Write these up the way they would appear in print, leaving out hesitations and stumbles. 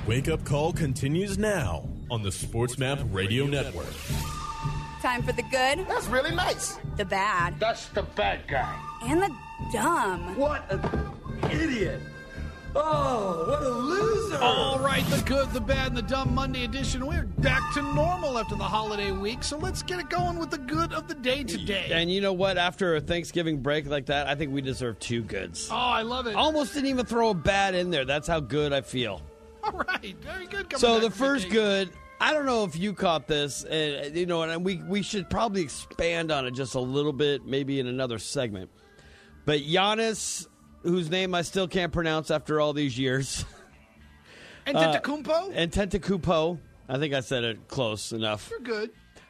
Wake Up Call continues now on the SportsMap Radio Network. Time for the good. That's really nice. The bad. That's the bad guy. And the dumb. What an idiot. Oh, what a loser. All right, the good, the bad, and the dumb Monday edition. We're back to normal after the holiday week, so let's get it going with the good of the day today. And you know what? After a Thanksgiving break like that, I think we deserve two goods. Oh, I love it. Almost didn't even throw a bad in there. That's how good I feel. All right, very good. So the first good, I don't know if you caught this, and and we should probably expand on it just a little bit, maybe in another segment. But Giannis, whose name I still can't pronounce after all these years. Antetokounmpo? Antetokounmpo. I think I said it close enough. You're good.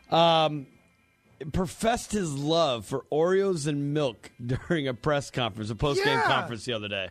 Professed his love for Oreos and milk during a press conference, a post-game conference the other day.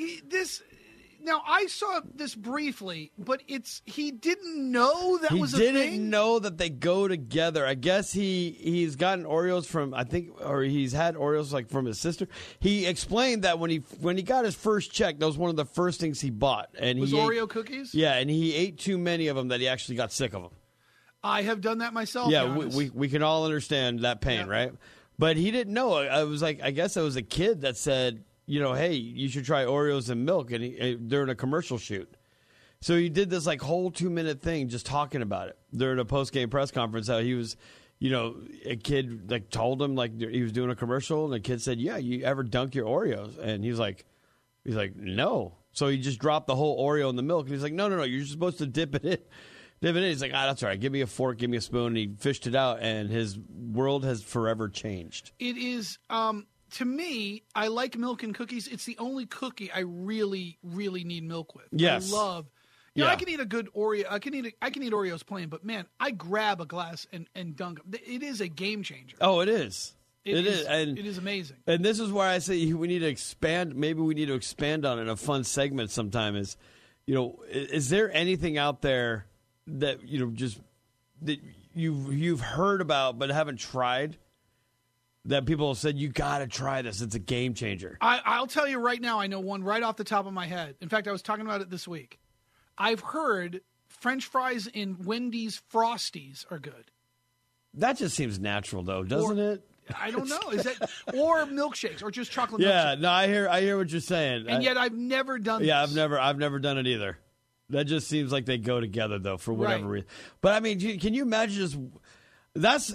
Now, I saw this briefly, but he didn't know that was a thing? He didn't know that they go together. I guess he's gotten Oreos from, or he's had Oreos like from his sister. He explained that when he got his first check, that was one of the first things he bought. And Oreo cookies? Yeah, and he ate too many of them that he actually got sick of them. I have done that myself. Yeah, we can all understand that pain, right? But he didn't know. I guess it was a kid that said, hey, you should try Oreos and milk, and during a commercial shoot. So he did this whole 2-minute thing just talking about it during a post-game press conference, how he was, a kid told him he was doing a commercial, and the kid said, yeah, you ever dunk your Oreos? And he's like, no. So he just dropped the whole Oreo in the milk, and he's like, no, you're supposed to dip it in. He's like, that's all right. Give me a fork, give me a spoon. And he fished it out, and his world has forever changed. It is, to me, I like milk and cookies. It's the only cookie I really, really need milk with. Yes. I love. I can eat a good Oreo. I can eat Oreos plain, but man, I grab a glass and dunk them. It is a game changer. Oh, it is. It is amazing. And this is where I say we need to expand. Maybe we need to expand on it in a fun segment sometime. Is there anything out there that that you've heard about but haven't tried? That people have said, you got to try this. It's a game changer. I'll tell you right now, I know one right off the top of my head. In fact, I was talking about it this week. I've heard French fries in Wendy's Frosties are good. That just seems natural, though, doesn't it? I don't know. Is that or milkshakes or just chocolate milkshakes? Yeah, no, I hear what you're saying. And yet I've never done this. Yeah, I've never done it either. That just seems like they go together, though, for whatever reason. But, I mean, can you imagine just... That's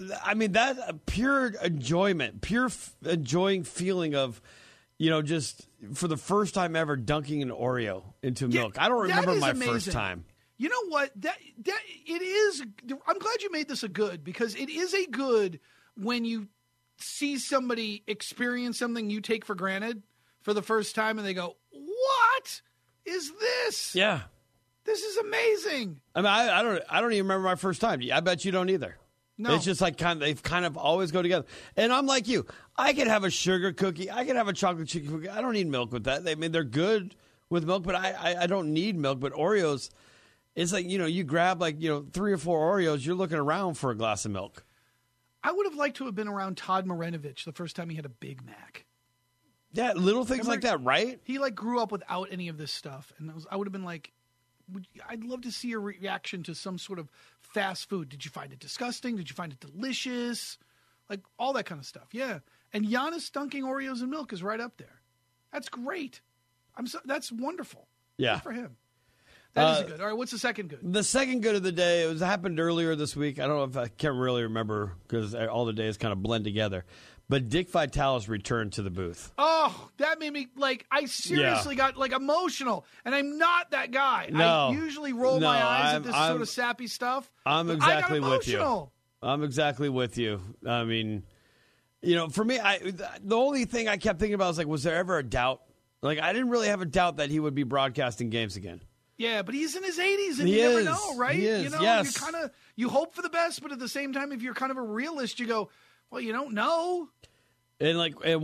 pure enjoyment, enjoying feeling of, just for the first time ever dunking an Oreo into milk. I don't remember my first time. You know what? That it is. I'm glad you made this a good, because it is a good when you see somebody experience something you take for granted for the first time, and they go, "What is this? Yeah, this is amazing." I mean, I don't even remember my first time. I bet you don't either. No. It's just they kind of always go together. And I'm like you. I could have a sugar cookie. I could have a chocolate chip cookie. I don't need milk with that. They're good with milk, but I don't need milk. But Oreos, it's like, you grab 3 or 4 Oreos, you're looking around for a glass of milk. I would have liked to have been around Todd Marinovich the first time he had a Big Mac. Yeah, little things like that, right? He grew up without any of this stuff. And I would have been like, I'd love to see your reaction to some sort of fast food. Did you find it disgusting? Did you find it delicious? All that kind of stuff. Yeah. And Giannis dunking Oreos and milk is right up there. That's great. That's wonderful. Yeah. Good for him. That is good. All right, what's the second good? The second good of the day, it happened earlier this week. I don't know if I can't really remember because all the days kind of blend together. But Dick Vitale's returned to the booth. Oh, that made me, I seriously got, emotional. And I'm not that guy. No. I usually roll my eyes at this sort of sappy stuff. I'm exactly with you. I'm exactly with you. I mean, for me, the only thing I kept thinking about was there ever a doubt? I didn't really have a doubt that he would be broadcasting games again. Yeah, but he's in his 80s, and you never know, right? He is, yes. You hope for the best, but at the same time, if you're kind of a realist, you go, well, you don't know. And there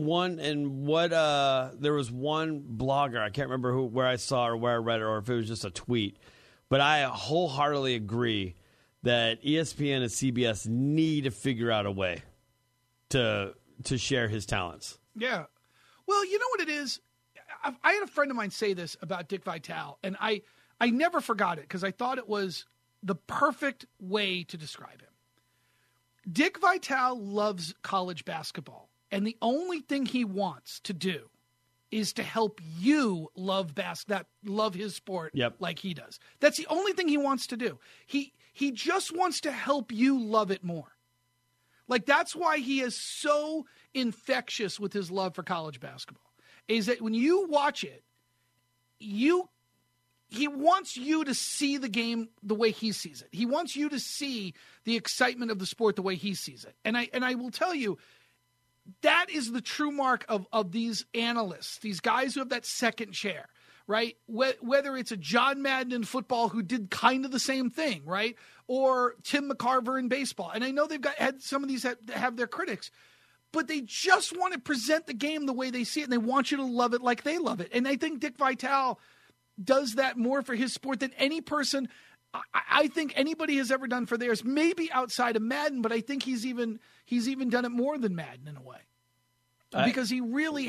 was one blogger, I can't remember where I saw or where I read it or if it was just a tweet, but I wholeheartedly agree that ESPN and CBS need to figure out a way to share his talents. Yeah. Well, you know what it is? I had a friend of mine say this about Dick Vitale, and I I never forgot it because I thought it was the perfect way to describe him. Dick Vitale loves college basketball, and the only thing he wants to do is to help you love his sport like he does. That's the only thing he wants to do. He just wants to help you love it more. Like, that's why he is so infectious with his love for college basketball, is that when you watch it, he wants you to see the game the way he sees it. He wants you to see the excitement of the sport the way he sees it. And I will tell you, that is the true mark of these analysts, these guys who have that second chair, right? Whether it's a John Madden in football who did kind of the same thing, right? Or Tim McCarver in baseball. And I know they've had some of these have their critics, but they just want to present the game the way they see it, and they want you to love it like they love it. And I think Dick Vitale does that more for his sport than any person I think anybody has ever done for theirs, maybe outside of Madden, but I think he's even done it more than Madden in a way. Because he really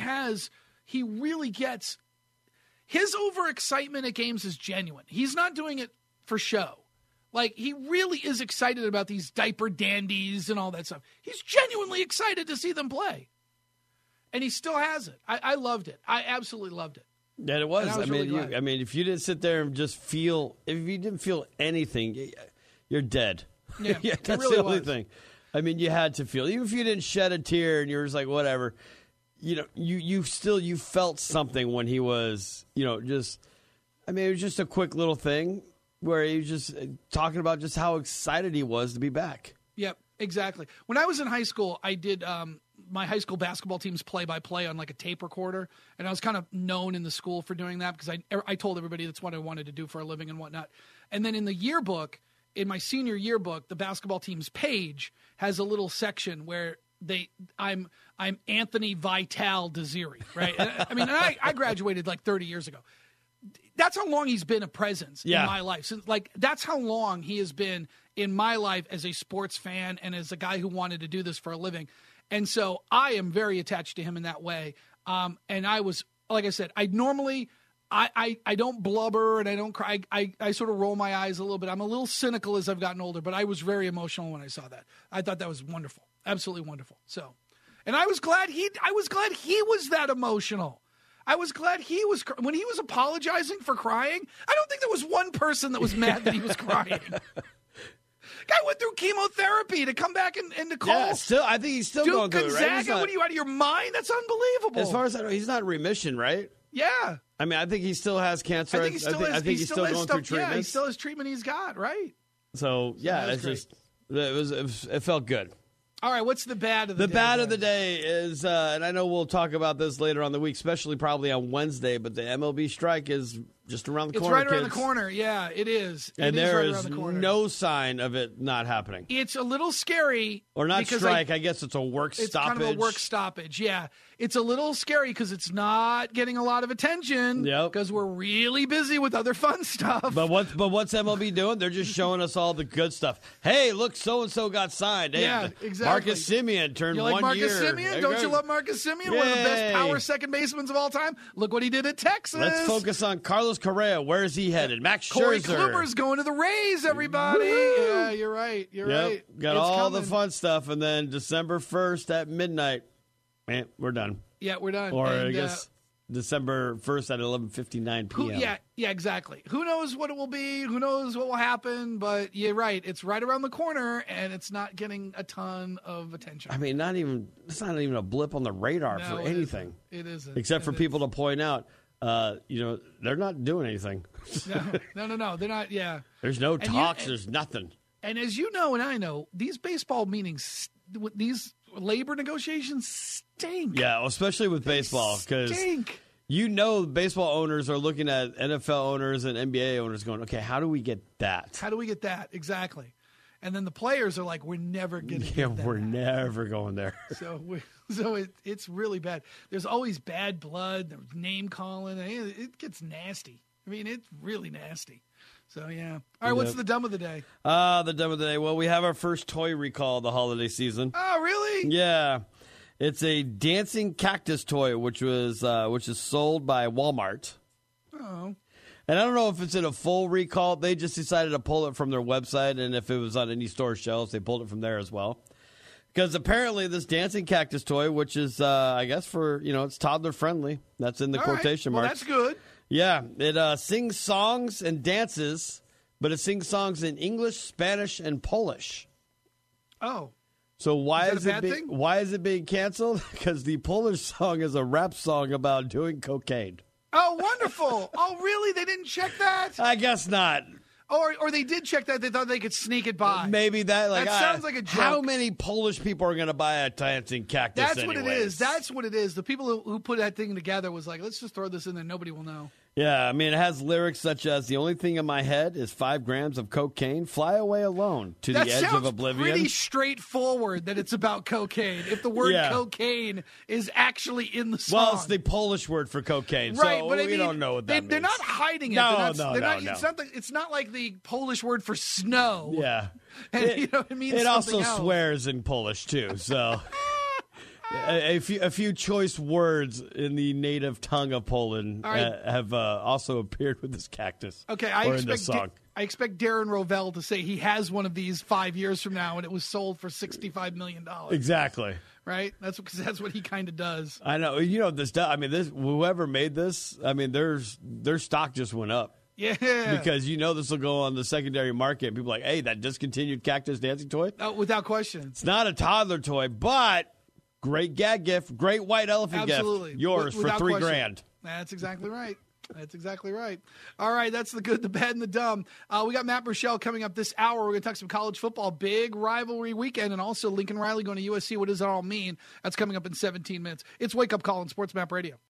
gets his overexcitement at games is genuine. He's not doing it for show. Like, he really is excited about these diaper dandies and all that stuff. He's genuinely excited to see them play. And he still has it. I loved it. I absolutely loved it. Yeah, it was. I mean, if you didn't sit there and just feel, if you didn't feel anything, you're dead. Yeah, that's really the only was. thing. I mean, you had to feel, even if you didn't shed a tear and you were just like, whatever, you felt something when he was, it was just a quick little thing where he was just talking about just how excited he was to be back. Yep, exactly. When I was in high school, I did my high school basketball team's play-by-play on like a tape recorder, and I was kind of known in the school for doing that because I told everybody that's what I wanted to do for a living and whatnot. And then in the yearbook, in my senior yearbook, the basketball team's page has a little section where I'm Anthony Vitale Desiri, right? I graduated like 30 years ago. That's how long he's been a presence in my life. So, that's how long he has been in my life as a sports fan and as a guy who wanted to do this for a living. And so I am very attached to him in that way. And I was, like I said, I normally, I don't blubber and I don't cry. I sort of roll my eyes a little bit. I'm a little cynical as I've gotten older, but I was very emotional when I saw that. I thought that was wonderful. Absolutely wonderful. So, and I was glad he was that emotional. I was glad when he was apologizing for crying, I don't think there was one person that was mad that he was crying. Guy went through chemotherapy to come back and to call. Yeah, I think he's still going through it, right? Gonzaga, what are you, out of your mind? That's unbelievable. As far as I know, he's not in remission, right? Yeah. I mean, I think he still has cancer. I think he's still going through treatment. Yeah, he still has treatment he's got, right? So it felt good. All right, what's the bad of the day? The bad of the day is, and I know we'll talk about this later on the week, especially probably on Wednesday, but the MLB strike is just around the corner. It's right around the corner. Yeah, it is. And there is no sign of it not happening. It's a little scary. Or not strike. I guess it's a work stoppage. It's kind of a work stoppage, yeah. It's a little scary because it's not getting a lot of attention. Yep. Because we're really busy with other fun stuff. But what's MLB doing? They're just showing us all the good stuff. Hey, look, so-and-so got signed. Hey, yeah, exactly. Marcus Semien turned 1 year. Marcus Semien? Don't you love Marcus Semien? Yay. One of the best power second basemen of all time. Look what he did at Texas. Let's focus on Carlos Correa. Where is he headed? Max Scherzer. Corey Kluber's going to the Rays, everybody. Woo-hoo. Yeah, you're right. You're right. Got it's all coming. the fun stuff. And then December 1st at midnight, man, we're done. Yeah, we're done. Or I guess December 1st at 11:59 p.m. Yeah, exactly. Who knows what it will be? Who knows what will happen? But you're right. It's right around the corner, and it's not getting a ton of attention. I mean, it's not even a blip on the radar for anything. It isn't. Except for people to point out, they're not doing anything. No. They're not, yeah. There's no talks. There's nothing. And as you know and I know, these baseball meetings, these labor negotiations stink. Yeah, especially with baseball. Because baseball owners are looking at NFL owners and NBA owners going, okay, how do we get that? How do we get that? Exactly. And then the players are like, we're never going to get that. We're never going there. So it's really bad. There's always bad blood. There's name calling. It gets nasty. I mean, it's really nasty. So, yeah. All right, what's the dumb of the day? The dumb of the day. Well, we have our first toy recall of the holiday season. Oh, really? Yeah. It's a dancing cactus toy, which is sold by Walmart. Oh. And I don't know if it's in a full recall. They just decided to pull it from their website, and if it was on any store shelves, they pulled it from there as well. Because apparently this dancing cactus toy, which is, I guess for, it's toddler friendly. That's in the quotation Well, marks. that's good. Yeah, it sings songs and dances, but it sings songs in English, Spanish, and Polish. Oh. So why Is that a bad thing? Why is it being canceled? Because the Polish song is a rap song about doing cocaine. Oh, wonderful. Oh, really? They didn't check that? I guess not. Or they did check that. They thought they could sneak it by. Maybe that. Like, that sounds like a joke. How many Polish people are going to buy a dancing cactus? That's what it is. That's what it is. The people who put that thing together was like, let's just throw this in there. Nobody will know. Yeah, I mean, it has lyrics such as, the only thing in my head is 5 grams of cocaine, fly away alone to the edge of oblivion. That's pretty straightforward that it's about cocaine. If the word cocaine is actually in the song. Well, it's the Polish word for cocaine, right, so but we don't know what that means. They're not hiding it. No. It's not like the Polish word for snow. Yeah. And, it means it also something else. swears in Polish, too, so... A few choice words in the native tongue of Poland have also appeared with this cactus. Okay, in this song. I expect Darren Rovell to say he has one of these 5 years from now, and it was sold for $65 million. Exactly. Right? That's what he kind of does. I know. This whoever made this, their stock just went up. Yeah. Because this will go on the secondary market. And people are like, hey, that discontinued cactus dancing toy? Oh, without question. It's not a toddler toy, but... great gag gift, great white elephant Absolutely. gift. Yours for $3,000. That's exactly right. That's exactly right. All right, that's the good, the bad, and the dumb. We got Matt Burchell coming up this hour. We're going to talk some college football, big rivalry weekend, and also Lincoln Riley going to USC. What does it all mean? That's coming up in 17 minutes. It's Wake Up Call on Sports Map Radio.